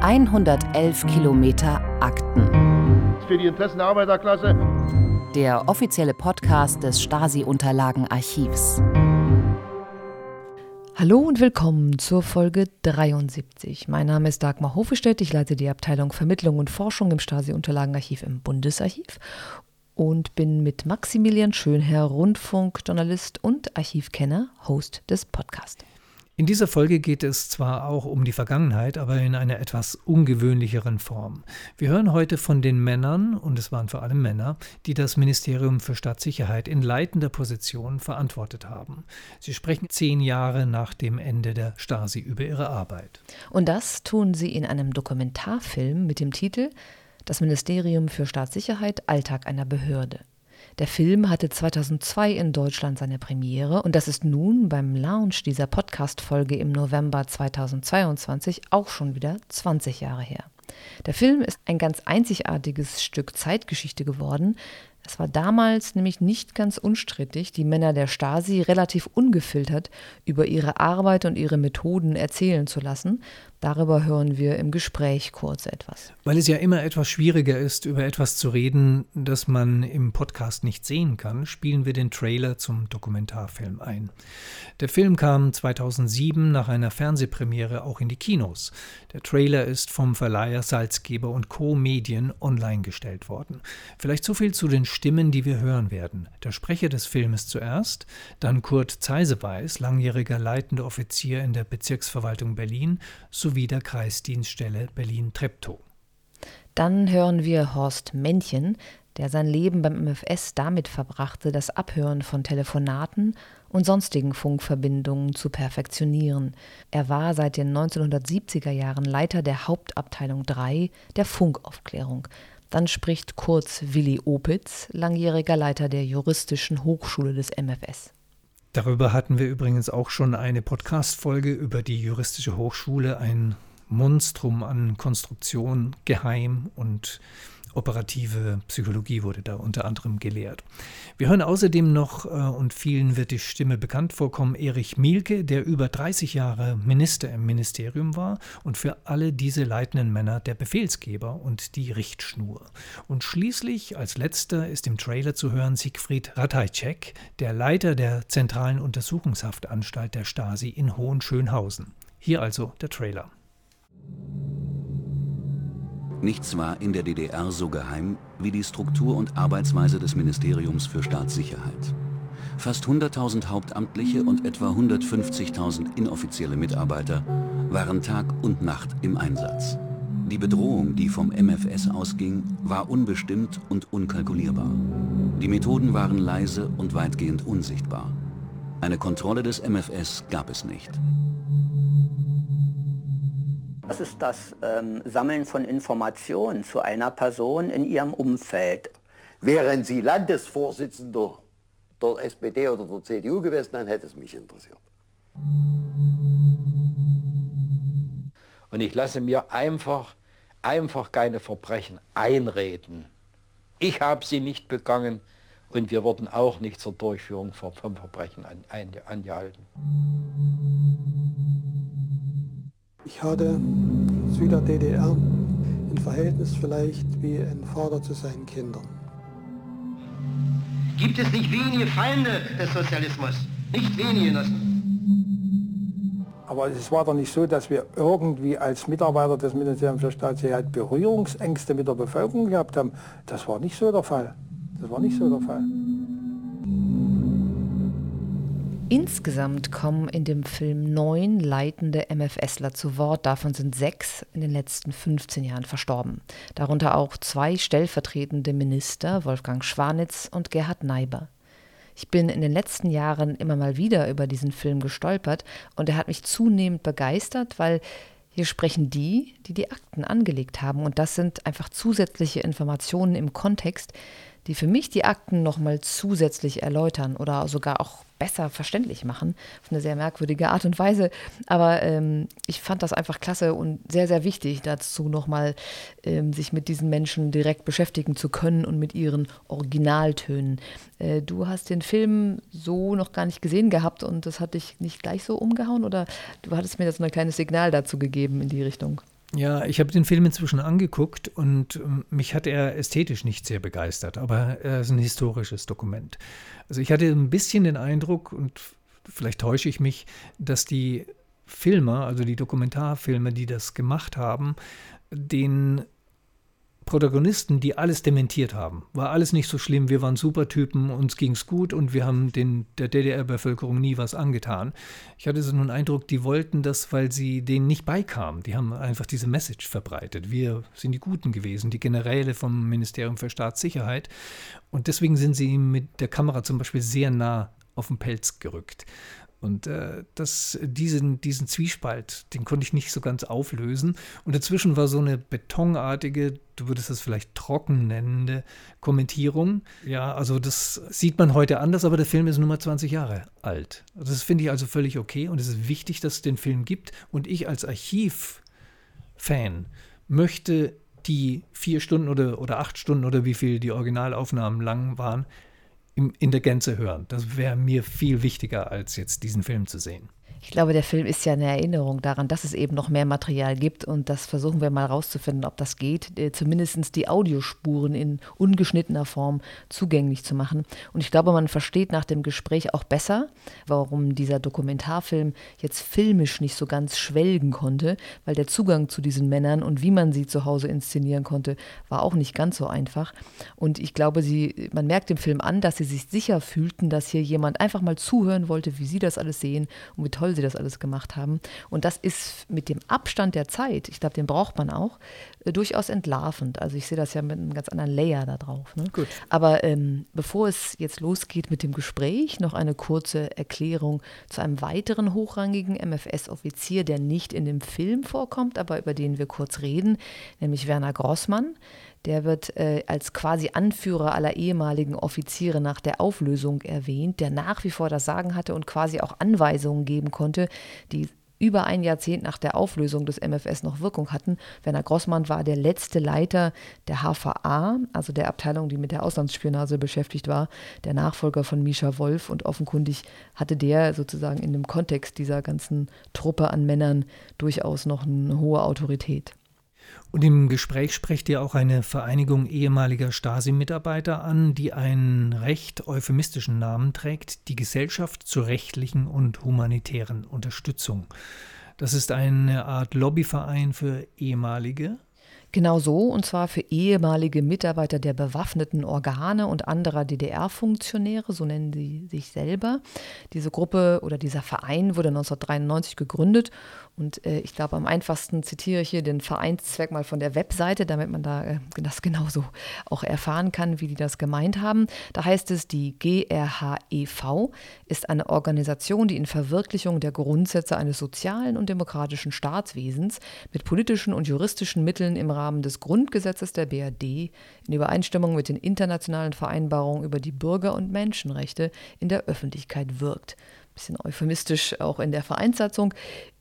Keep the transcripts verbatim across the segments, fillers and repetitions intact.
hundertelf Kilometer Akten. Für die Interessen der Arbeiterklasse. Der offizielle Podcast des Stasi-Unterlagenarchivs. Hallo und willkommen zur Folge dreiundsiebzig. Mein Name ist Dagmar Hofestedt, ich leite die Abteilung Vermittlung und Forschung im Stasi-Unterlagenarchiv im Bundesarchiv und bin mit Maximilian Schönherr, Rundfunkjournalist und Archivkenner, Host des Podcasts. In dieser Folge geht es zwar auch um die Vergangenheit, aber in einer etwas ungewöhnlicheren Form. Wir hören heute von den Männern, und es waren vor allem Männer, die das Ministerium für Staatssicherheit in leitender Position verantwortet haben. Sie sprechen zehn Jahre nach dem Ende der Stasi über ihre Arbeit. Und das tun sie in einem Dokumentarfilm mit dem Titel »Das Ministerium für Staatssicherheit – Alltag einer Behörde«. Der Film hatte zweitausendzwei in Deutschland seine Premiere und das ist nun beim Launch dieser Podcast-Folge im November zweitausendzweiundzwanzig auch schon wieder zwanzig Jahre her. Der Film ist ein ganz einzigartiges Stück Zeitgeschichte geworden. Es war damals nämlich nicht ganz unstrittig, die Männer der Stasi relativ ungefiltert über ihre Arbeit und ihre Methoden erzählen zu lassen. Darüber hören wir im Gespräch kurz etwas. Weil es ja immer etwas schwieriger ist, über etwas zu reden, das man im Podcast nicht sehen kann, spielen wir den Trailer zum Dokumentarfilm ein. Der Film kam zweitausendsieben nach einer Fernsehpremiere auch in die Kinos. Der Trailer ist vom Verleiher Salzgeber und Co. Medien online gestellt worden. Vielleicht so viel zu den Stimmen, die wir hören werden. Der Sprecher des Filmes zuerst, dann Kurt Zeiseweis, langjähriger leitender Offizier in der Bezirksverwaltung Berlin, sowie der Kreisdienststelle Berlin-Treptow. Dann hören wir Horst Männchen, der sein Leben beim M F S damit verbrachte, das Abhören von Telefonaten und sonstigen Funkverbindungen zu perfektionieren. Er war seit den neunzehnhundertsiebziger Jahren Leiter der Hauptabteilung drei der Funkaufklärung. Dann spricht Kurz Willi Opitz, langjähriger Leiter der Juristischen Hochschule des M F S. Darüber hatten wir übrigens auch schon eine Podcast-Folge über die Juristische Hochschule, ein Monstrum an Konstruktion, Geheim und operative Psychologie wurde da unter anderem gelehrt. Wir hören außerdem noch, und vielen wird die Stimme bekannt vorkommen, Erich Mielke, der über dreißig Jahre Minister im Ministerium war und für alle diese leitenden Männer der Befehlsgeber und die Richtschnur. Und schließlich als letzter ist im Trailer zu hören Siegfried Ratajczak, der Leiter der Zentralen Untersuchungshaftanstalt der Stasi in Hohenschönhausen. Hier also der Trailer. Nichts war in der D D R so geheim wie die Struktur und Arbeitsweise des Ministeriums für Staatssicherheit. Fast hunderttausend Hauptamtliche und etwa hundertfünfzigtausend inoffizielle Mitarbeiter waren Tag und Nacht im Einsatz. Die Bedrohung, die vom M F S ausging, war unbestimmt und unkalkulierbar. Die Methoden waren leise und weitgehend unsichtbar. Eine Kontrolle des M F S gab es nicht. Das ist das ähm, Sammeln von Informationen zu einer Person in ihrem Umfeld. Wären Sie Landesvorsitzender der S P D oder der C D U gewesen, dann hätte es mich interessiert. Und ich lasse mir einfach, einfach keine Verbrechen einreden. Ich habe sie nicht begangen und wir wurden auch nicht zur Durchführung von Verbrechen an, ein, angehalten. Ich hatte zu der D D R ein Verhältnis vielleicht wie ein Vater zu seinen Kindern. Gibt es nicht wenige Feinde des Sozialismus? Nicht wenige. Das Aber es war doch nicht so, dass wir irgendwie als Mitarbeiter des Ministeriums für Staatssicherheit Berührungsängste mit der Bevölkerung gehabt haben. Das war nicht so der Fall. Das war nicht so der Fall. Insgesamt kommen in dem Film neun leitende MFSler zu Wort, davon sind sechs in den letzten fünfzehn Jahren verstorben. Darunter auch zwei stellvertretende Minister, Wolfgang Schwanitz und Gerhard Neiber. Ich bin in den letzten Jahren immer mal wieder über diesen Film gestolpert und er hat mich zunehmend begeistert, weil hier sprechen die, die die Akten angelegt haben und das sind einfach zusätzliche Informationen im Kontext, die für mich die Akten nochmal zusätzlich erläutern oder sogar auch besser verständlich machen, auf eine sehr merkwürdige Art und Weise. Aber ähm, ich fand das einfach klasse und sehr, sehr wichtig, dazu nochmal ähm, sich mit diesen Menschen direkt beschäftigen zu können und mit ihren Originaltönen. Äh, du hast den Film so noch gar nicht gesehen gehabt und das hat dich nicht gleich so umgehauen oder du hattest mir jetzt ein kleines Signal dazu gegeben in die Richtung? Ja, ich habe den Film inzwischen angeguckt und mich hat er ästhetisch nicht sehr begeistert, aber er ist ein historisches Dokument. Also ich hatte ein bisschen den Eindruck, und vielleicht täusche ich mich, dass die Filmer, also die Dokumentarfilme, die das gemacht haben, den Protagonisten, die alles dementiert haben. War alles nicht so schlimm, wir waren super Typen, uns ging's gut und wir haben den, der D D R-Bevölkerung nie was angetan. Ich hatte so einen Eindruck, die wollten das, weil sie denen nicht beikamen. Die haben einfach diese Message verbreitet. Wir sind die Guten gewesen, die Generäle vom Ministerium für Staatssicherheit. Und deswegen sind sie ihm mit der Kamera zum Beispiel sehr nah auf den Pelz gerückt. Und äh, das, diesen, diesen Zwiespalt, den konnte ich nicht so ganz auflösen. Und dazwischen war so eine betonartige, du würdest das vielleicht trocken nennende Kommentierung. Ja, also das sieht man heute anders, aber der Film ist nur mal zwanzig Jahre alt. Das finde ich also völlig okay und es ist wichtig, dass es den Film gibt. Und ich als Archivfan möchte die vier Stunden oder, oder acht Stunden oder wie viel die Originalaufnahmen lang waren, in der Gänze hören. Das wäre mir viel wichtiger, als jetzt diesen Film zu sehen. Ich glaube, der Film ist ja eine Erinnerung daran, dass es eben noch mehr Material gibt und das versuchen wir mal rauszufinden, ob das geht, zumindest die Audiospuren in ungeschnittener Form zugänglich zu machen. Und ich glaube, man versteht nach dem Gespräch auch besser, warum dieser Dokumentarfilm jetzt filmisch nicht so ganz schwelgen konnte, weil der Zugang zu diesen Männern und wie man sie zu Hause inszenieren konnte, war auch nicht ganz so einfach. Und ich glaube, sie, man merkt dem Film an, dass sie sich sicher fühlten, dass hier jemand einfach mal zuhören wollte, wie sie das alles sehen und wie toll sie das alles gemacht haben. Und das ist mit dem Abstand der Zeit, ich glaube, den braucht man auch, äh, durchaus entlarvend. Also ich sehe das ja mit einem ganz anderen Layer da drauf. Ne? Gut. Aber ähm, bevor es jetzt losgeht mit dem Gespräch, noch eine kurze Erklärung zu einem weiteren hochrangigen M F S-Offizier, der nicht in dem Film vorkommt, aber über den wir kurz reden, nämlich Werner Grossmann. Der wird äh, als quasi Anführer aller ehemaligen Offiziere nach der Auflösung erwähnt, der nach wie vor das Sagen hatte und quasi auch Anweisungen geben konnte, die über ein Jahrzehnt nach der Auflösung des M F S noch Wirkung hatten. Werner Grossmann war der letzte Leiter der H V A, also der Abteilung, die mit der Auslandsspionage beschäftigt war, der Nachfolger von Mischa Wolf, und offenkundig hatte der sozusagen in dem Kontext dieser ganzen Truppe an Männern durchaus noch eine hohe Autorität. Und im Gespräch spricht ihr auch eine Vereinigung ehemaliger Stasi-Mitarbeiter an, die einen recht euphemistischen Namen trägt, die Gesellschaft zur rechtlichen und humanitären Unterstützung. Das ist eine Art Lobbyverein für ehemalige. Genau so, und zwar für ehemalige Mitarbeiter der bewaffneten Organe und anderer D D R-Funktionäre, so nennen sie sich selber. Diese Gruppe oder dieser Verein wurde neunzehnhundertdreiundneunzig gegründet und äh, ich glaube, am einfachsten zitiere ich hier den Vereinszweck mal von der Webseite, damit man da äh, das genauso auch erfahren kann, wie die das gemeint haben. Da heißt es, die G R H E V ist eine Organisation, die in Verwirklichung der Grundsätze eines sozialen und demokratischen Staatswesens mit politischen und juristischen Mitteln im Rahmen des Grundgesetzes der B R D in Übereinstimmung mit den internationalen Vereinbarungen über die Bürger- und Menschenrechte in der Öffentlichkeit wirkt. Ein bisschen euphemistisch auch in der Vereinssatzung.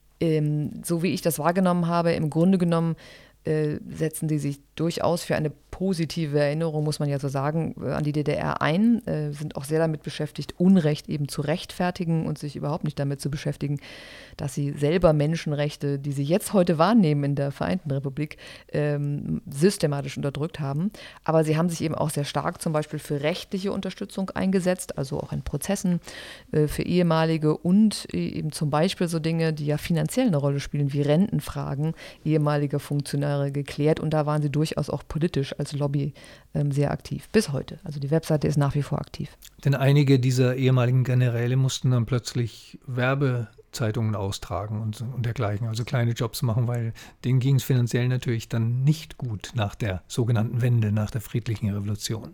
Ähm, so wie ich das wahrgenommen habe, im Grunde genommen äh, setzen die sich durchaus für eine positive Erinnerung, muss man ja so sagen, an die D D R ein, äh, sind auch sehr damit beschäftigt, Unrecht eben zu rechtfertigen und sich überhaupt nicht damit zu beschäftigen, dass sie selber Menschenrechte, die sie jetzt heute wahrnehmen in der Vereinten Republik, ähm, systematisch unterdrückt haben. Aber sie haben sich eben auch sehr stark zum Beispiel für rechtliche Unterstützung eingesetzt, also auch in Prozessen äh, für ehemalige und eben zum Beispiel so Dinge, die ja finanziell eine Rolle spielen, wie Rentenfragen ehemaliger Funktionäre geklärt. Und da waren sie durchaus auch politisch als Lobby ähm, sehr aktiv, bis heute. Also die Webseite ist nach wie vor aktiv. Denn einige dieser ehemaligen Generäle mussten dann plötzlich Werbezeitungen austragen und, und dergleichen, also kleine Jobs machen, weil denen ging es finanziell natürlich dann nicht gut nach der sogenannten Wende, nach der friedlichen Revolution.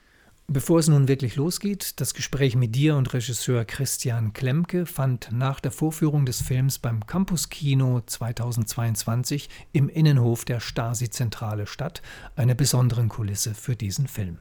Bevor es nun wirklich losgeht, das Gespräch mit dir und Regisseur Christian Klemke fand nach der Vorführung des Films beim Campus Kino zweitausendzweiundzwanzig im Innenhof der Stasi-Zentrale statt, einer besonderen Kulisse für diesen Film.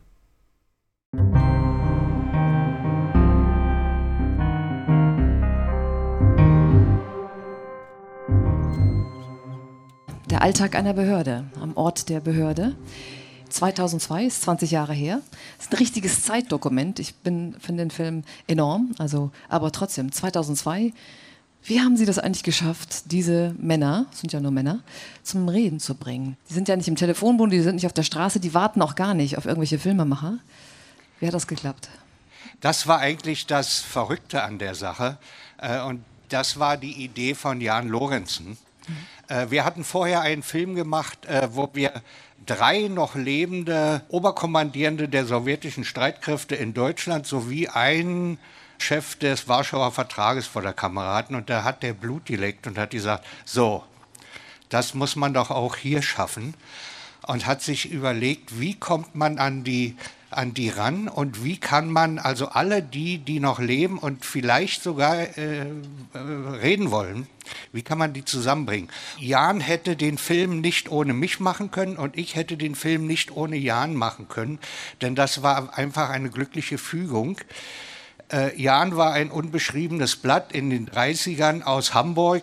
Der Alltag einer Behörde, am Ort der Behörde. zweitausendzwei ist zwanzig Jahre her. Das ist ein richtiges Zeitdokument. Ich bin finde den Film enorm, also aber trotzdem zweitausendzwei Wie haben Sie das eigentlich geschafft, diese Männer, das sind ja nur Männer, zum Reden zu bringen? Die sind ja nicht im Telefonbuch, die sind nicht auf der Straße, die warten auch gar nicht auf irgendwelche Filmemacher. Wie hat das geklappt? Das war eigentlich das Verrückte an der Sache. Und das war die Idee von Jan Lorentzen. Mhm. Wir hatten vorher einen Film gemacht, wo wir drei noch lebende Oberkommandierende der sowjetischen Streitkräfte in Deutschland sowie einen Chef des Warschauer Vertrages vor der Kamera hatten. Und da hat der Blut geleckt und hat gesagt, so, das muss man doch auch hier schaffen. Und hat sich überlegt, wie kommt man an die, an die ran und wie kann man also alle die, die noch leben und vielleicht sogar äh, äh, reden wollen, wie kann man die zusammenbringen? Jan hätte den Film nicht ohne mich machen können und ich hätte den Film nicht ohne Jan machen können, denn das war einfach eine glückliche Fügung. Äh, Jan war ein unbeschriebenes Blatt in den dreißigern aus Hamburg.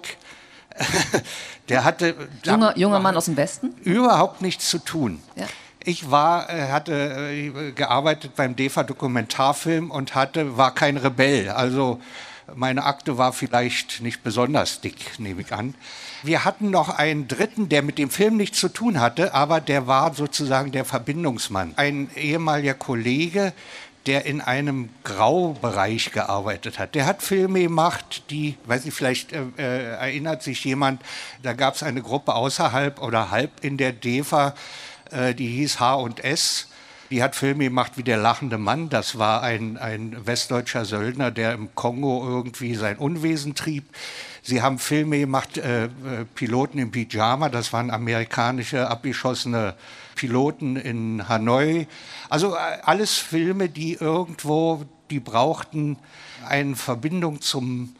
Der hatte junger, junger Mann aus dem Westen? Überhaupt nichts zu tun. Ja. Ich war, hatte äh, gearbeitet beim D E F A-Dokumentarfilm und hatte, war kein Rebell. Also meine Akte war vielleicht nicht besonders dick, nehme ich an. Wir hatten noch einen Dritten, der mit dem Film nichts zu tun hatte, aber der war sozusagen der Verbindungsmann. Ein ehemaliger Kollege, der in einem Graubereich gearbeitet hat. Der hat Filme gemacht, die, weiß nicht, vielleicht äh, erinnert sich jemand, da gab es eine Gruppe außerhalb oder halb in der D E F A, äh, die hieß H und S. Die hat Filme gemacht wie Der lachende Mann. Das war ein, ein westdeutscher Söldner, der im Kongo irgendwie sein Unwesen trieb. Sie haben Filme gemacht, äh, Piloten im Pyjama, das waren amerikanische abgeschossene Piloten in Hanoi. Also alles Filme, die irgendwo, die brauchten eine Verbindung zum,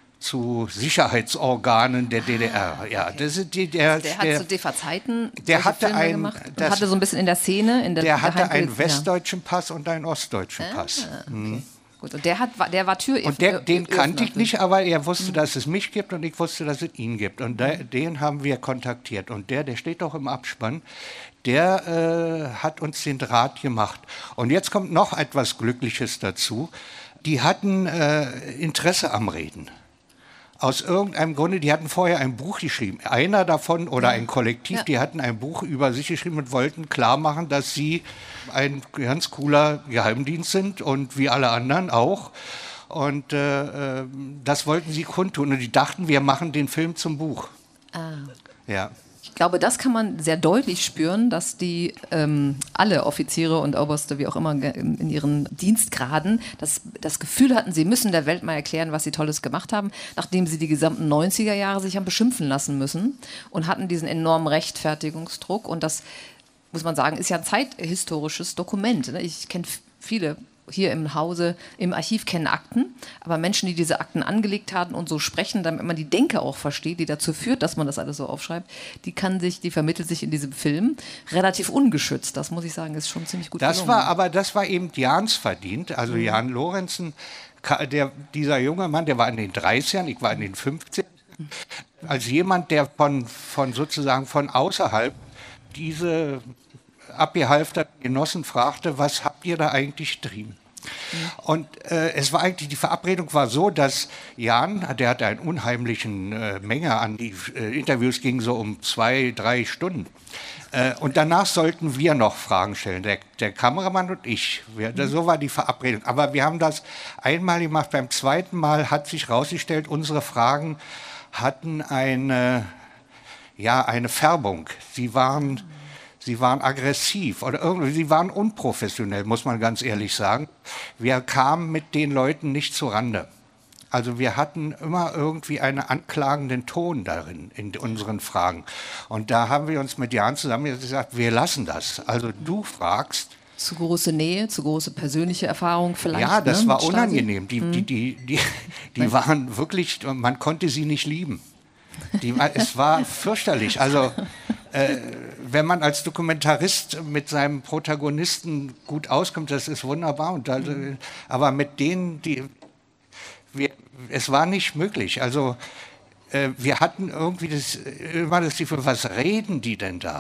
zu Sicherheitsorganen der D D R. Ja, das ist die, der, also der hat der, zu D E F A-Zeiten der hatte Filme ein, gemacht und das, hatte so ein bisschen in der Szene. In der, der der hatte einen ja. westdeutschen Pass und einen ostdeutschen ah, Pass. Okay. Mhm. Gut, und der, hat, der war Tür. Und der, den kannte ich nicht, aber er wusste, dass es mich gibt und ich wusste, dass es ihn gibt. Und der, den haben wir kontaktiert. Und der, der steht auch im Abspann, der äh, hat uns den Draht gemacht. Und jetzt kommt noch etwas Glückliches dazu. Die hatten äh, Interesse am Reden. Aus irgendeinem Grunde, die hatten vorher ein Buch geschrieben. Einer davon oder ein Kollektiv, ja. Die hatten ein Buch über sich geschrieben und wollten klar machen, dass sie ein ganz cooler Geheimdienst sind und wie alle anderen auch. Und äh, das wollten sie kundtun. Und die dachten, wir machen den Film zum Buch. Ah. Ja. Ich glaube, das kann man sehr deutlich spüren, dass die ähm, alle Offiziere und Oberste, wie auch immer, in ihren Dienstgraden das, das Gefühl hatten, sie müssen der Welt mal erklären, was sie Tolles gemacht haben, nachdem sie die gesamten neunziger Jahre sich haben beschimpfen lassen müssen und hatten diesen enormen Rechtfertigungsdruck. Und das, muss man sagen, ist ja ein zeithistorisches Dokument. Ne? Ich kenne viele hier im Hause, im Archiv kennen Akten, aber Menschen, die diese Akten angelegt haben und so sprechen, damit man die Denke auch versteht, die dazu führt, dass man das alles so aufschreibt, die kann sich, die vermittelt sich in diesem Film relativ ungeschützt. Das muss ich sagen, ist schon ziemlich gut das gelungen. war, aber das war eben Jans Verdienst, also mhm. Jan Lorentzen, der, dieser junge Mann, der war in den dreißigern, ich war in den fünfzigern, mhm. als jemand, der von, von sozusagen von außerhalb diese abgehalfterten Genossen fragte, was habt ihr da eigentlich getrieben? Mhm. Und äh, es war eigentlich, die Verabredung war so, dass Jan, der hatte einen unheimlichen äh, Menge an, die äh, Interviews gingen so um zwei, drei Stunden. Äh, und danach sollten wir noch Fragen stellen, der, der Kameramann und ich. Wir, mhm. So war die Verabredung. Aber wir haben das einmal gemacht, beim zweiten Mal hat sich herausgestellt, unsere Fragen hatten eine, ja, eine Färbung. Sie waren... Sie waren aggressiv oder irgendwie, sie waren unprofessionell, muss man ganz ehrlich sagen. Wir kamen mit den Leuten nicht zurande. Also wir hatten immer irgendwie einen anklagenden Ton darin, in unseren Fragen. Und da haben wir uns mit Jan zusammen gesagt, wir lassen das. Also du fragst. Zu große Nähe, zu große persönliche Erfahrung vielleicht. Ja, das ne, war unangenehm. Die, hm. die, die, die, die waren wirklich, man konnte sie nicht lieben. Die, es war fürchterlich. Also äh, wenn man als Dokumentarist mit seinem Protagonisten gut auskommt, das ist wunderbar. Und also, aber mit denen, die, wir, es war nicht möglich. Also äh, wir hatten irgendwie das, immer das Gefühl, was reden die denn da?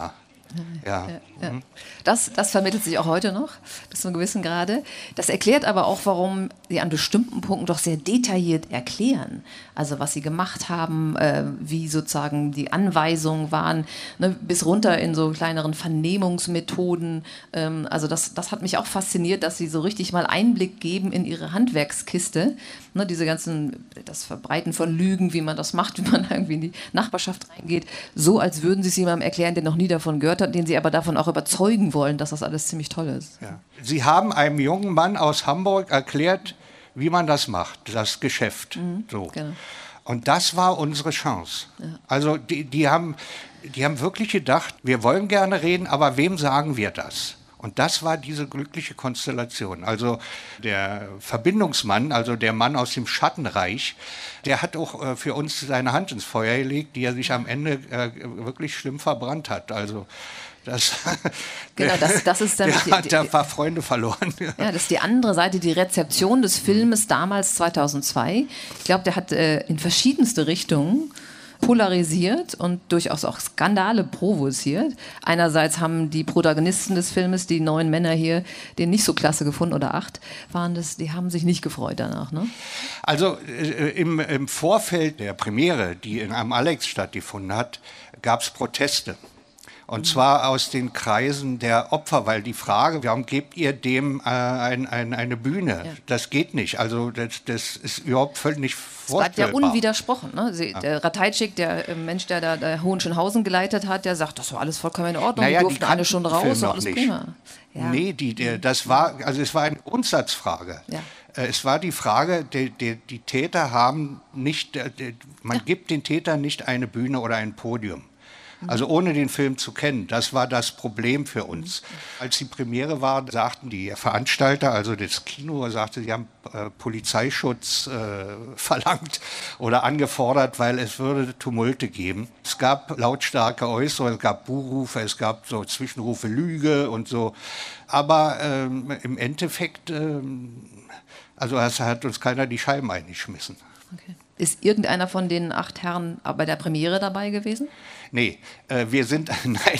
Ja. Ja, ja. Das, das vermittelt sich auch heute noch, bis zu einem gewissen Grade. Das erklärt aber auch, warum sie an bestimmten Punkten doch sehr detailliert erklären. Also was sie gemacht haben, äh, wie sozusagen die Anweisungen waren, ne, bis runter in so kleineren Vernehmungsmethoden. Ähm, also das, das hat mich auch fasziniert, dass sie so richtig mal Einblick geben in ihre Handwerkskiste. Ne, diese ganzen, das Verbreiten von Lügen, wie man das macht, wie man irgendwie in die Nachbarschaft reingeht, so als würden sie es jemandem erklären, der noch nie davon gehört hat, den sie aber davon auch überzeugen wollen, dass das alles ziemlich toll ist. Ja. Sie haben einem jungen Mann aus Hamburg erklärt, wie man das macht, das Geschäft. Mhm, so. Genau. Und das war unsere Chance. Ja. Also die, die, haben, die haben wirklich gedacht, wir wollen gerne reden, aber wem sagen wir das? Und das war diese glückliche Konstellation. Also der Verbindungsmann, also der Mann aus dem Schattenreich, der hat auch äh, für uns seine Hand ins Feuer gelegt, die er sich am Ende äh, wirklich schlimm verbrannt hat. Also das, genau, das, das ist dann der die, hat da ein paar Freunde verloren. Ja, das ist die andere Seite, die Rezeption des Filmes damals zweitausendzwei. Ich glaube, der hat äh, in verschiedenste Richtungen polarisiert und durchaus auch Skandale provoziert. Einerseits haben die Protagonisten des Filmes, die neun Männer hier, den nicht so klasse gefunden, oder acht waren das, die haben sich nicht gefreut danach, ne? Also äh, im, im Vorfeld der Premiere, die in am Alex stattgefunden hat, gab es Proteste. Und zwar aus den Kreisen der Opfer, weil die Frage, warum gebt ihr dem äh, ein, ein, eine Bühne? Ja. Das geht nicht. Also das, das ist überhaupt völlig nicht vorstellbar. Es bleibt ja unwidersprochen. Ne? Sie, ja. Der Ratajczyk, der äh, Mensch, der da der Hohenschönhausen geleitet hat, der sagt, das war alles vollkommen in Ordnung. Naja, die durften alle schon raus und alles nicht. prima. Ja. Nee, die, der, das war, also es war eine Grundsatzfrage. Ja. Äh, es war die Frage, die, die, die Täter haben nicht, die, man ja. gibt den Tätern nicht eine Bühne oder ein Podium. Also ohne den Film zu kennen, das war das Problem für uns. Als die Premiere war, sagten die Veranstalter, also das Kino, sagte, sie haben äh, Polizeischutz äh, verlangt oder angefordert, weil es würde Tumulte geben. Es gab lautstarke Äußerungen, es gab Buhrufe, es gab so Zwischenrufe Lüge und so. Aber ähm, im Endeffekt, ähm, also es hat uns keiner die Scheiben eingeschmissen. Okay. Ist irgendeiner von den acht Herren bei der Premiere dabei gewesen? Nee, äh, wir sind, nein,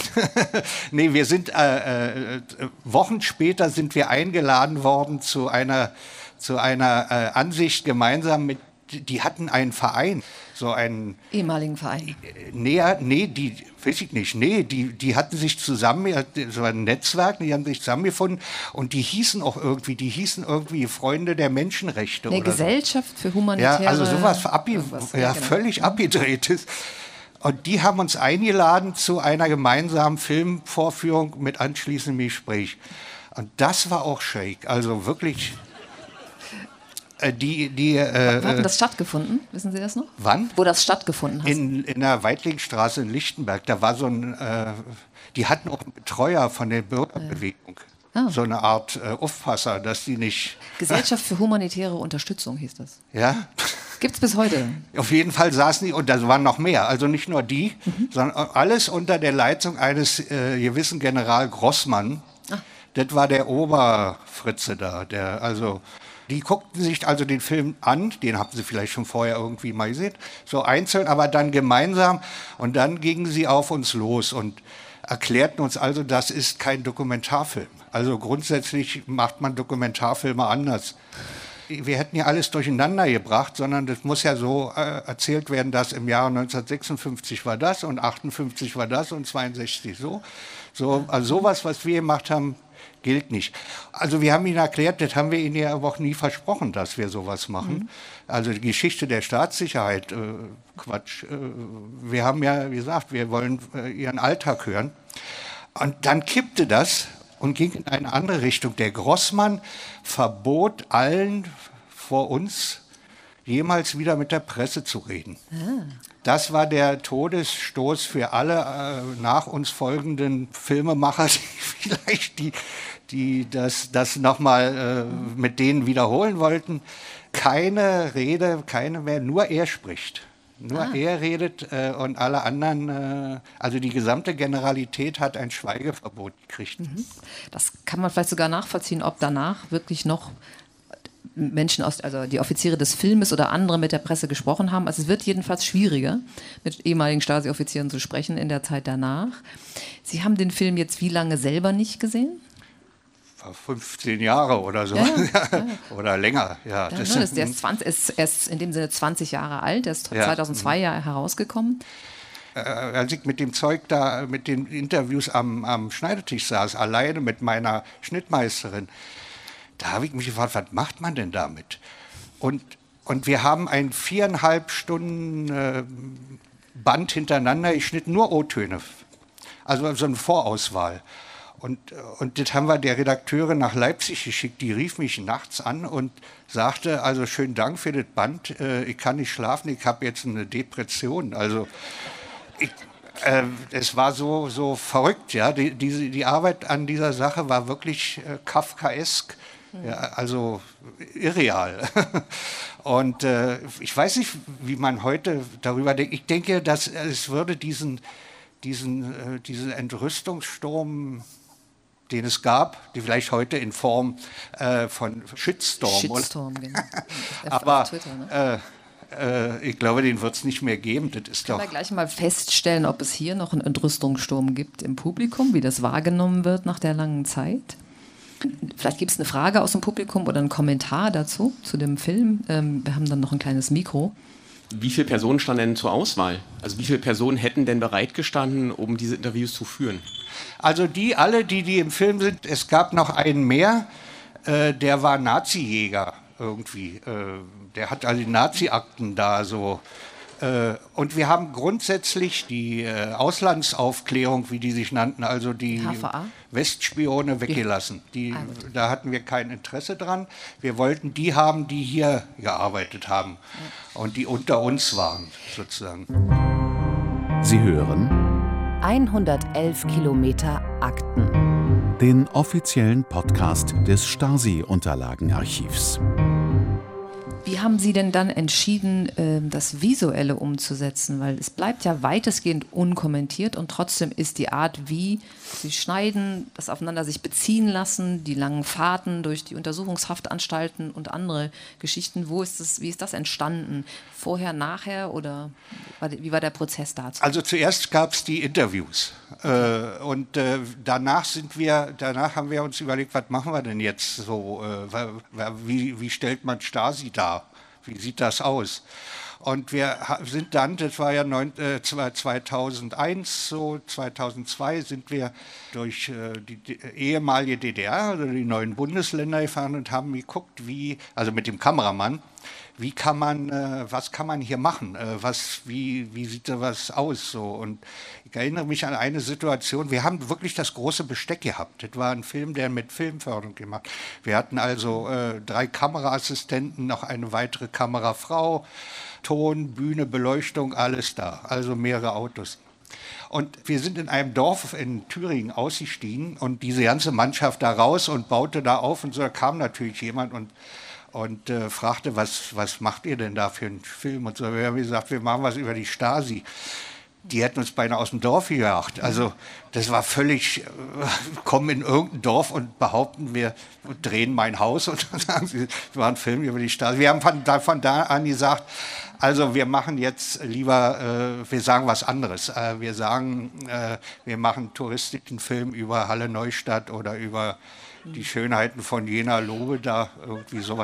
nee, wir sind, äh, äh, Wochen später sind wir eingeladen worden zu einer, zu einer äh, Ansicht gemeinsam mit, die hatten einen Verein, so einen... Ehemaligen Verein? Nee, nee, die, weiß ich nicht, nee, die, die hatten sich zusammen, so ein Netzwerk, die haben sich zusammengefunden und die hießen auch irgendwie, die hießen irgendwie Freunde der Menschenrechte. Eine oder Gesellschaft so. für humanitäre... Ja, also sowas abge irgendwas, ja, ja, genau. völlig abgedrehtes. Und die haben uns eingeladen zu einer gemeinsamen Filmvorführung mit anschließendem Gespräch. Und das war auch schräg, also wirklich... Die, die, äh, Wo hat denn das stattgefunden? Wissen Sie das noch? Wann? Wo das stattgefunden hat? In, in der Weitlingstraße in Lichtenberg. Da war so ein, äh, die hatten auch einen Betreuer von der Bürgerbewegung. Ah. So eine Art äh, Aufpasser, dass die nicht... Gesellschaft für humanitäre Unterstützung hieß das. Ja. Gibt's bis heute? Auf jeden Fall saßen die, und da waren noch mehr, also nicht nur die, mhm. sondern alles unter der Leitung eines äh, gewissen General Grossmann. Ah. Das war der Oberfritze da, der also... Die guckten sich also den Film an, den haben sie vielleicht schon vorher irgendwie mal gesehen, so einzeln, aber dann gemeinsam. Und dann gingen sie auf uns los und erklärten uns also, das ist kein Dokumentarfilm. Also grundsätzlich macht man Dokumentarfilme anders. Wir hätten ja alles durcheinander gebracht, sondern das muss ja so äh, erzählt werden, dass im Jahre neunzehnhundertsechsundfünfzig war das und achtundfünfzig war das und zweiundsechzig so. so also sowas, was wir gemacht haben, gilt nicht. Also wir haben Ihnen erklärt, das haben wir Ihnen ja aber auch nie versprochen, dass wir sowas machen. Mhm. Also die Geschichte der Staatssicherheit, äh, Quatsch. Äh, wir haben ja gesagt, wir wollen äh, Ihren Alltag hören. Und dann kippte das und ging in eine andere Richtung. Der Grossmann verbot allen vor uns, jemals wieder mit der Presse zu reden. Ah. Das war der Todesstoß für alle äh, nach uns folgenden Filmemacher, die vielleicht die, die das, das nochmal äh, mit denen wiederholen wollten. Keine Rede, keine mehr, nur er spricht. Nur ah. er redet äh, und alle anderen, äh, also die gesamte Generalität hat ein Schweigeverbot gekriegt. Mhm. Das kann man vielleicht sogar nachvollziehen, ob danach wirklich noch Menschen aus, also die Offiziere des Filmes oder andere mit der Presse gesprochen haben. Also es wird jedenfalls schwieriger, mit ehemaligen Stasi-Offizieren zu sprechen in der Zeit danach. Sie haben den Film jetzt wie lange selber nicht gesehen? fünfzehn Jahre oder so. Ja, ja, ja. Oder länger. Ja, Ja, das, ne, das, der ist, zwanzig, ist, er ist in dem Sinne zwanzig Jahre alt, er ist Ja. zweitausendzwei ja herausgekommen. äh, als ich mit dem Zeug da, mit den Interviews am, am Schneidetisch saß, alleine mit meiner Schnittmeisterin, da habe ich mich gefragt, was macht man denn damit? Und, und wir haben ein viereinhalb Stunden äh, Band hintereinander, ich schnitt nur O-Töne, also so eine Vorauswahl. Und, und das haben wir der Redakteurin nach Leipzig geschickt, die rief mich nachts an und sagte, also schönen Dank für das Band, äh, ich kann nicht schlafen, ich habe jetzt eine Depression. Also ich, äh, es war so, so verrückt, ja, die, diese, die Arbeit an dieser Sache war wirklich äh, kafkaesk, ja, also irreal. Und äh, ich weiß nicht, wie man heute darüber denkt. Ich denke, dass es würde diesen, diesen, äh, diesen Entrüstungssturm, den es gab, die vielleicht heute in Form äh, von Shitstorm. Shitstorm, oder? genau. Aber auf Twitter, ne? äh, äh, ich glaube, den wird es nicht mehr geben. Das ist Können doch. wir gleich mal feststellen, ob es hier noch einen Entrüstungssturm gibt im Publikum, wie das wahrgenommen wird nach der langen Zeit? Vielleicht gibt es eine Frage aus dem Publikum oder einen Kommentar dazu, zu dem Film. Ähm, wir haben dann noch ein kleines Mikro. Wie viele Personen standen denn zur Auswahl? Also wie viele Personen hätten denn bereitgestanden, um diese Interviews zu führen? Also die alle, die, die im Film sind, es gab noch einen mehr, äh, der war Nazi-Jäger irgendwie. Äh, der hat also die Nazi-Akten da so. Äh, und wir haben grundsätzlich die äh, Auslandsaufklärung, wie die sich nannten, also die H V A? Westspione weggelassen. Die, da hatten wir kein Interesse dran. Wir wollten die haben, die hier gearbeitet haben und die unter uns waren, sozusagen. Sie hören hundertelf Kilometer Akten. den offiziellen Podcast des Stasi-Unterlagenarchivs. Wie haben Sie denn dann entschieden, das Visuelle umzusetzen? Weil es bleibt ja weitestgehend unkommentiert und trotzdem ist die Art, wie Sie schneiden, das aufeinander sich beziehen lassen, die langen Fahrten durch die Untersuchungshaftanstalten und andere Geschichten, wo ist das, wie ist das entstanden? Vorher, nachher oder wie war der Prozess dazu? Also zuerst gab es die Interviews äh, und äh, danach sind wir, danach haben wir uns überlegt, was machen wir denn jetzt so? Äh, wie, wie stellt man Stasi dar? Wie sieht das aus? Und wir sind dann, das war ja neun, äh, zweitausendeins, so zweitausendzwei, sind wir durch äh, die, die ehemalige D D R, also die neuen Bundesländer gefahren und haben geguckt, wie, also mit dem Kameramann, wie kann man, äh, was kann man hier machen? Äh, was, wie, wie sieht da was aus? So? Und ich erinnere mich an eine Situation, wir haben wirklich das große Besteck gehabt. Das war ein Film, der mit Filmförderung gemacht. Wir hatten also äh, drei Kameraassistenten, noch eine weitere Kamerafrau, Ton, Bühne, Beleuchtung, alles da. Also mehrere Autos. Und wir sind in einem Dorf in Thüringen ausgestiegen und diese ganze Mannschaft da raus und baute da auf und so, da kam natürlich jemand und und äh, fragte, was, was macht ihr denn da für einen Film? Und so, wir haben gesagt, wir machen was über die Stasi. Die hätten uns beinahe aus dem Dorf gejagt. Also das war völlig, äh, kommen in irgendein Dorf und behaupten, wir drehen mein Haus und sagen sie, wir machen einen Film über die Stasi. Wir haben von da, von da an gesagt, also wir machen jetzt lieber, äh, wir sagen was anderes. Äh, wir sagen, äh, wir machen einen touristischen Film über Halle Neustadt oder über die Schönheiten von Jena Lobe, da irgendwie sowas.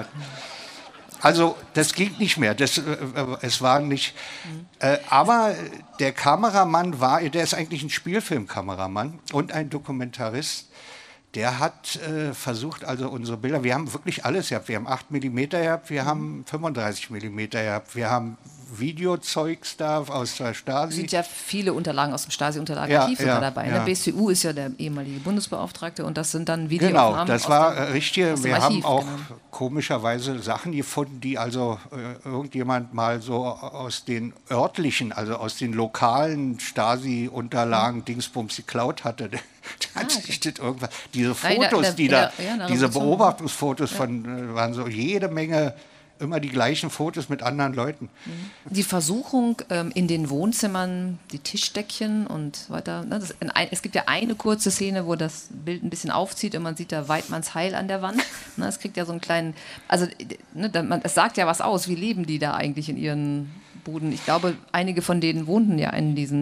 Also das ging nicht mehr, das, äh, es war nicht, äh, aber der Kameramann war, der ist eigentlich ein Spielfilmkameramann und ein Dokumentarist, der hat äh, versucht, also unsere Bilder, wir haben wirklich alles gehabt, wir haben acht Millimeter gehabt, wir haben fünfunddreißig Millimeter gehabt, wir haben Videozeugs da aus der Stasi. Es sind ja viele Unterlagen aus dem Stasi-Unterlagenarchiv ja, ja, dabei. ja. Der B S U ist ja der ehemalige Bundesbeauftragte und das sind dann Genau, Videoaufnahmen das aus war dem, richtig. aus dem Wir Archiv, haben auch genau. komischerweise Sachen gefunden, die also äh, irgendjemand mal so aus den örtlichen, also aus den lokalen Stasi-Unterlagen, mhm. Dingsbums geklaut hatte. Der hat Ah, okay. sich das irgendwas, diese Ja, in der- Fotos, in der- die in da, der- ja, in der diese Revolution. Beobachtungsfotos Ja. von, äh, waren so jede Menge, immer die gleichen Fotos mit anderen Leuten. Die Versuchung ähm, in den Wohnzimmern, die Tischdeckchen und so weiter. Ne, das, in ein, es gibt ja eine kurze Szene, wo das Bild ein bisschen aufzieht und man sieht da Weidmanns Heil an der Wand. Ne, es kriegt ja so einen kleinen, also ne, da, man, es sagt ja was aus, wie leben die da eigentlich in ihren Buden. Ich glaube, einige von denen wohnten ja in diesen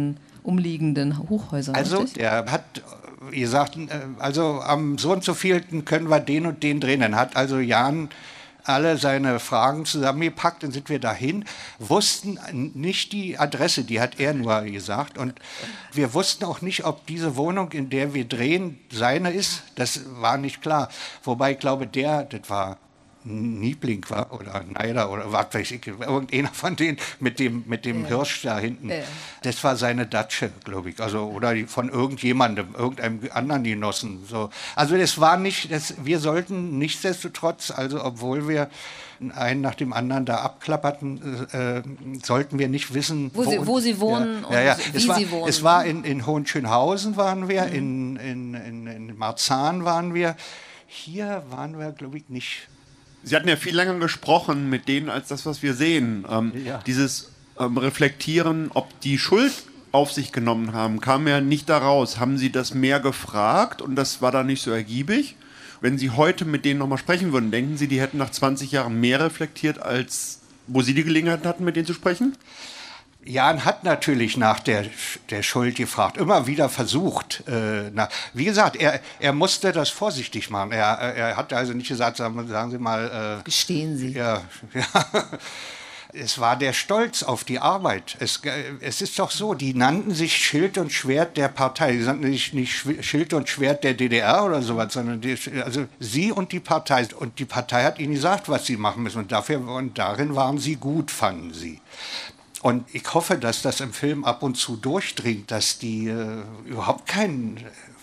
umliegenden Hochhäusern. Also richtig? der hat gesagt, also am so und so vielten können wir den und den drehen. Dann hat also Jan alle seine Fragen zusammengepackt, dann sind wir dahin, wussten nicht die Adresse, die hat er nur gesagt, und wir wussten auch nicht, ob diese Wohnung, in der wir drehen, seine ist, das war nicht klar. Wobei ich glaube, der, das war Niebling war oder Neider oder was weiß ich, irgendeiner von denen mit dem, mit dem ja. Hirsch da hinten. Ja. Das war seine Datsche, glaube ich, also oder von irgendjemandem, irgendeinem anderen Genossen. So. Also das war nicht, das, wir sollten nichtsdestotrotz, also obwohl wir einen nach dem anderen da abklapperten, äh, sollten wir nicht wissen, wo, wo, sie, wo sie wohnen ja, und ja, ja. wie es war, sie wohnen. Es war in, in Hohenschönhausen waren wir, mhm. in, in, in, in Marzahn waren wir, hier waren wir, glaube ich, nicht. Sie hatten ja viel länger gesprochen mit denen als das, was wir sehen. Ähm, ja. Dieses ähm, Reflektieren, ob die Schuld auf sich genommen haben, kam ja nicht daraus. Haben Sie das mehr gefragt und das war dann nicht so ergiebig? Wenn Sie heute mit denen nochmal sprechen würden, denken Sie, die hätten nach zwanzig Jahren mehr reflektiert, als wo Sie die Gelegenheit hatten, mit denen zu sprechen? Jan hat natürlich nach der, der Schuld gefragt, immer wieder versucht. Äh, na, wie gesagt, er, er musste das vorsichtig machen. Er, er hat also nicht gesagt, sagen, sagen Sie mal... Äh, Gestehen Sie. Ja, ja. Es war der Stolz auf die Arbeit. Es, es ist doch so, die nannten sich Schild und Schwert der Partei. Die nannten sich nicht Schild und Schwert der D D R oder sowas, sondern die, also sie und die Partei. Und die Partei hat ihnen gesagt, was sie machen müssen. Und, dafür, und darin waren sie gut, fanden sie. Und ich hoffe, dass das im Film ab und zu durchdringt, dass die äh, überhaupt kein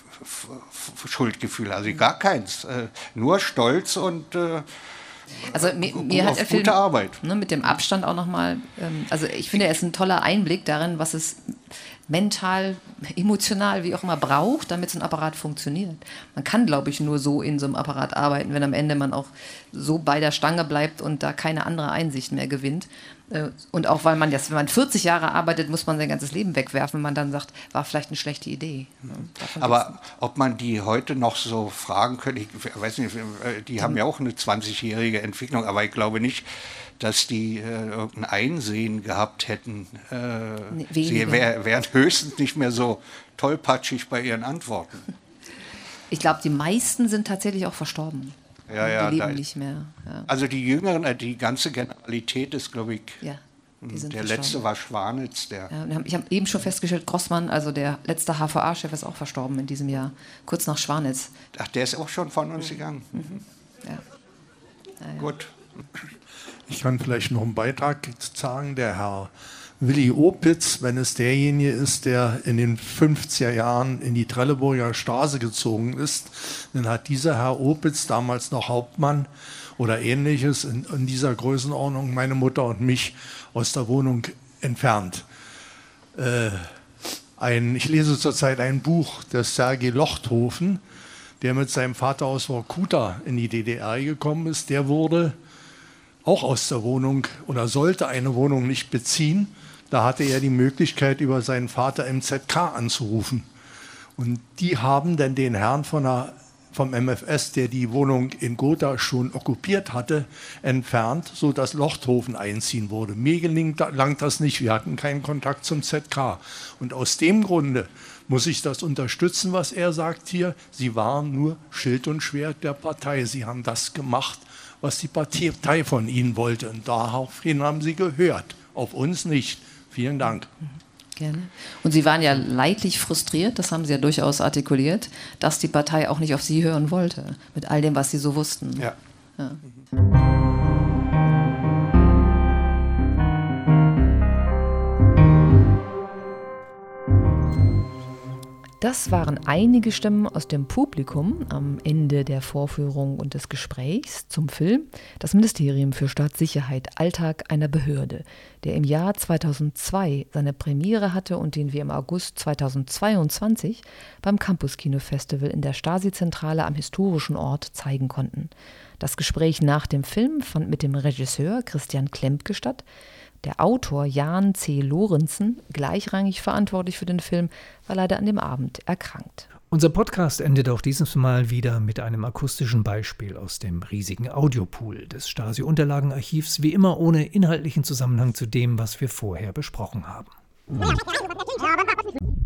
äh, Schuldgefühl, also gar keins, äh, nur Stolz und äh, also mir, mir hat der Film gute Arbeit. Ne, mit dem Abstand auch nochmal, ähm, also ich finde, er ist ein toller Einblick darin, was es mental, emotional, wie auch immer braucht, damit so ein Apparat funktioniert. Man kann, glaube ich, nur so in so einem Apparat arbeiten, wenn am Ende man auch so bei der Stange bleibt und da keine andere Einsicht mehr gewinnt. Und auch weil man jetzt, wenn man vierzig Jahre arbeitet, muss man sein ganzes Leben wegwerfen, wenn man dann sagt, war vielleicht eine schlechte Idee. Davon Aber ob man die heute noch so fragen könnte, ich weiß nicht, die haben ja auch eine zwanzigjährige Entwicklung, aber ich glaube nicht, dass die äh, irgendein Einsehen gehabt hätten. Äh, nee, sie wär, wären höchstens nicht mehr so tollpatschig bei ihren Antworten. Ich glaube, die meisten sind tatsächlich auch verstorben. Ja, ja, die leben da, nicht mehr. Ja. Also die Jüngeren, die ganze Generalität ist, glaube ich, ja, die sind der verstorben. Letzte war Schwanitz. Der ja, ich habe eben schon festgestellt, Grossmann, also der letzte H V A-Chef, ist auch verstorben in diesem Jahr, kurz nach Schwanitz. Ach, der ist auch schon von uns mhm. gegangen. Mhm. Ja. Ja, ja. Gut. Ich kann vielleicht noch einen Beitrag sagen, der Herr Willi Opitz, wenn es derjenige ist, der in den fünfziger Jahren in die Trelleborger Straße gezogen ist, dann hat dieser Herr Opitz, damals noch Hauptmann oder ähnliches, in, in dieser Größenordnung meine Mutter und mich aus der Wohnung entfernt. Äh, ein, ich lese zurzeit ein Buch des Sergei Lochthofen, der mit seinem Vater aus Vorkuta in die D D R gekommen ist. Der wurde auch aus der Wohnung oder sollte eine Wohnung nicht beziehen. Da hatte er die Möglichkeit, über seinen Vater im Z K anzurufen. Und die haben dann den Herrn von der, vom M F S, der die Wohnung in Gotha schon okkupiert hatte, entfernt, sodass Lochthofen einziehen wurde. Mir gelang das nicht, wir hatten keinen Kontakt zum Z K. Und aus dem Grunde muss ich das unterstützen, was er sagt hier. Sie waren nur Schild und Schwert der Partei. Sie haben das gemacht, was die Partei von ihnen wollte. Und daraufhin haben sie gehört, auf uns nicht. Vielen Dank. Gerne. Und Sie waren ja leidlich frustriert, das haben Sie ja durchaus artikuliert, dass die Partei auch nicht auf Sie hören wollte, mit all dem, was Sie so wussten. Ja. Ja. Das waren einige Stimmen aus dem Publikum am Ende der Vorführung und des Gesprächs zum Film Das Ministerium für Staatssicherheit – Alltag einer Behörde, der im Jahr zweitausendzwei seine Premiere hatte und den wir im August zweitausendzweiundzwanzig beim Campus Kino Festival in der Stasi-Zentrale am historischen Ort zeigen konnten. Das Gespräch nach dem Film fand mit dem Regisseur Christian Klempke statt. Der Autor Jan C. Lorenzen, gleichrangig verantwortlich für den Film, war leider an dem Abend erkrankt. Unser Podcast endet auch dieses Mal wieder mit einem akustischen Beispiel aus dem riesigen Audiopool des Stasi-Unterlagenarchivs, wie immer ohne inhaltlichen Zusammenhang zu dem, was wir vorher besprochen haben.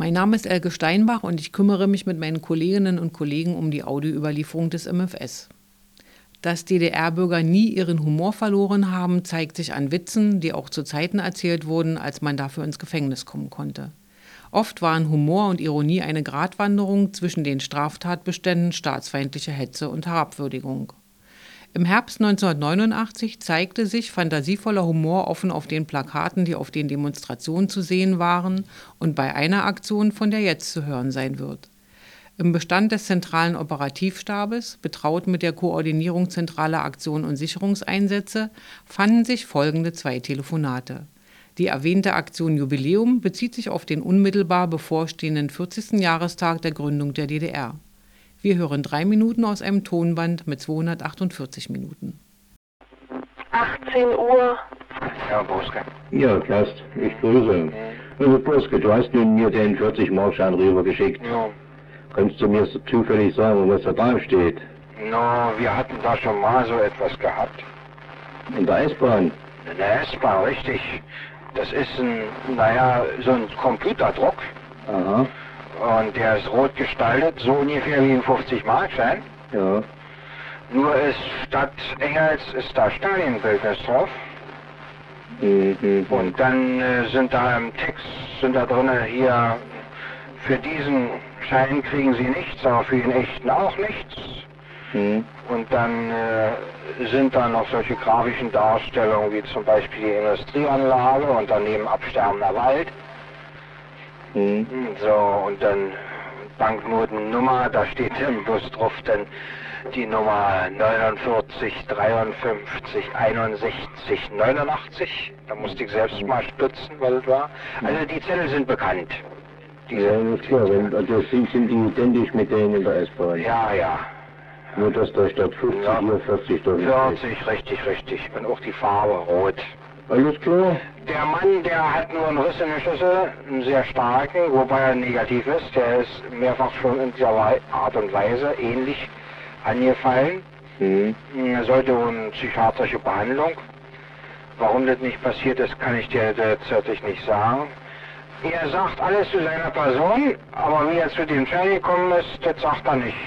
Mein Name ist Elke Steinbach und ich kümmere mich mit meinen Kolleginnen und Kollegen um die Audioüberlieferung des M F S. Dass D D R-Bürger nie ihren Humor verloren haben, zeigt sich an Witzen, die auch zu Zeiten erzählt wurden, als man dafür ins Gefängnis kommen konnte. Oft waren Humor und Ironie eine Gratwanderung zwischen den Straftatbeständen staatsfeindliche Hetze und Herabwürdigung. Im Herbst neunzehnhundertneunundachtzig zeigte sich fantasievoller Humor offen auf den Plakaten, die auf den Demonstrationen zu sehen waren und bei einer Aktion, von der jetzt zu hören sein wird. Im Bestand des zentralen Operativstabes, betraut mit der Koordinierung zentraler Aktionen und Sicherungseinsätze, fanden sich folgende zwei Telefonate. Die erwähnte Aktion Jubiläum bezieht sich auf den unmittelbar bevorstehenden vierzigsten Jahrestag der Gründung der D D R. Wir hören drei Minuten aus einem Tonband mit zweihundertachtundvierzig Minuten. achtzehn Uhr. Ja, Boske. Ja, Klaus, ich grüße. Also, Boske, du hast nun mir den vierzig-Mark-Schein rübergeschickt. Ja. Kannst du mir so zufällig sagen, was da drauf steht? No, wir hatten da schon mal so etwas gehabt. In der S-Bahn? In der S-Bahn, richtig. Das ist ein, naja, so ein Computerdruck. Aha. Und der ist rot gestaltet, so ungefähr wie ein fünfzig-Mark-Schein. Ja. Nur ist statt Engels ist da Stalin-Bildnis drauf. Mhm. Und dann äh, sind da im Text, sind da drin hier, für diesen Schein kriegen Sie nichts, aber für den echten auch nichts. Mhm. Und dann äh, sind da noch solche grafischen Darstellungen, wie zum Beispiel die Industrieanlage und daneben absterbender Wald. Mhm. So, und dann Banknotennummer, da steht im Bus drauf dann die Nummer neunundvierzig, dreiundfünfzig, einundsechzig, neunundachtzig. Da musste ich selbst mal stutzen, was es war. Also die Zettel sind bekannt. Die ja, sind das ist klar. Also sind, sind die identisch mit denen in der S-Bahn? Ja, ja. Nur, dass da statt fünfzig ja. hier vierzig drin ist. vierzig, richtig, richtig. Und auch die Farbe rot. Alles klar. Der Mann, der hat nur einen Riss in der Schüssel, einen sehr starken, wobei er negativ ist. Der ist mehrfach schon in dieser Art und Weise ähnlich angefallen. Mhm. Er sollte eine psychiatrische Behandlung. Warum das nicht passiert ist, kann ich dir derzeitig nicht sagen. Er sagt alles zu seiner Person, aber wie er zu dem Schein gekommen ist, das sagt er nicht.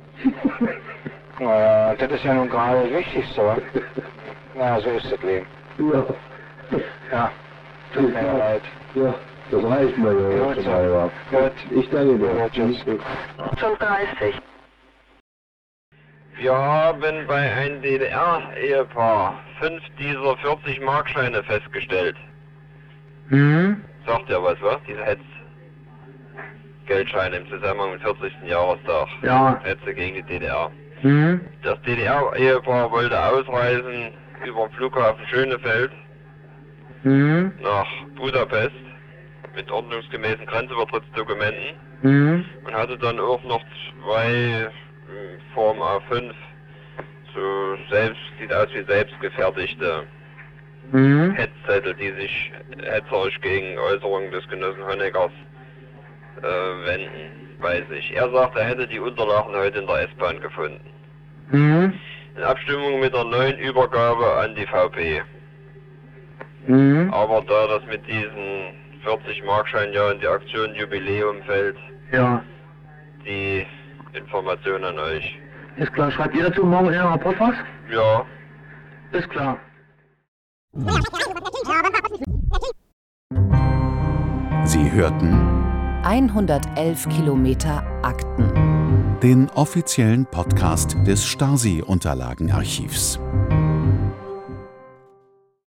Naja, das ist ja nun gerade das Wichtigste, wa? Na, so ist das Leben. Ja. Ja, tut mir leid. Ja, das reicht mir ja. Gut, ja. Gut. Ich danke dir. Ja, tschüss. fünfunddreißig. Wir haben bei einem D D R-Ehepaar fünf dieser vierzig-Mark-Scheine festgestellt. Mhm. Sagt ja was, was? Diese Hetz-Geldscheine im Zusammenhang mit vierzigsten Jahrestag. Ja. Hetze gegen die D D R. Mhm. Das D D R-Ehepaar wollte ausreisen über den Flughafen Schönefeld Mhm. nach Budapest mit ordnungsgemäßen Grenzübertrittsdokumenten Mhm. und hatte dann auch noch zwei Form A fünf, so selbst, sieht aus wie selbstgefertigte Mhm. Hetzzettel, die sich hetzerisch gegen Äußerungen des Genossen Honeckers äh, wenden, bei sich. Er sagt, er hätte die Unterlagen heute in der S-Bahn gefunden. Mhm. In Abstimmung mit der neuen Übergabe an die V P. Mhm. Aber da das mit diesen vierzig-Mark-Schein ja in die Aktion Jubiläum fällt, Ja. die Information an euch. Ist klar. Schreibt ihr dazu morgen in den Rapport was? Ja. Ist klar. Sie hörten hundertelf Kilometer Akten. Den offiziellen Podcast des Stasi-Unterlagenarchivs.